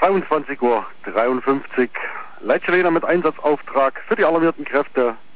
23:53 Uhr. Leitschelena mit Einsatzauftrag für die alarmierten Kräfte